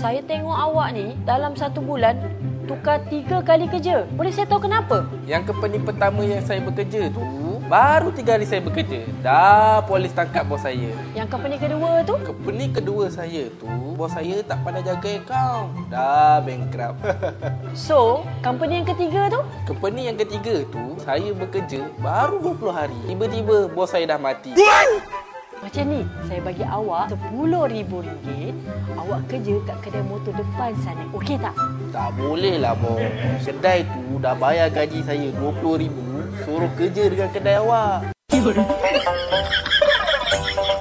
saya tengok awak ni dalam 1 bulan tukar 3 kali kerja. Boleh saya tahu kenapa? Yang company pertama yang saya bekerja tu, baru 3 hari saya bekerja, dah polis tangkap bos saya. Yang company kedua tu? Company kedua saya tu, bos saya tak pandai jaga akaun, dah bankrupt. So, company yang ketiga tu? Company yang ketiga tu, saya bekerja baru 20 hari. Tiba-tiba bos saya dah mati. Macam ni, saya bagi awak RM10,000. Awak kerja kat kedai motor depan sana. Okey tak? Tak boleh lah bos. Kedai tu dah bayar gaji saya RM20,000, suruh kerja dengan kedai awak.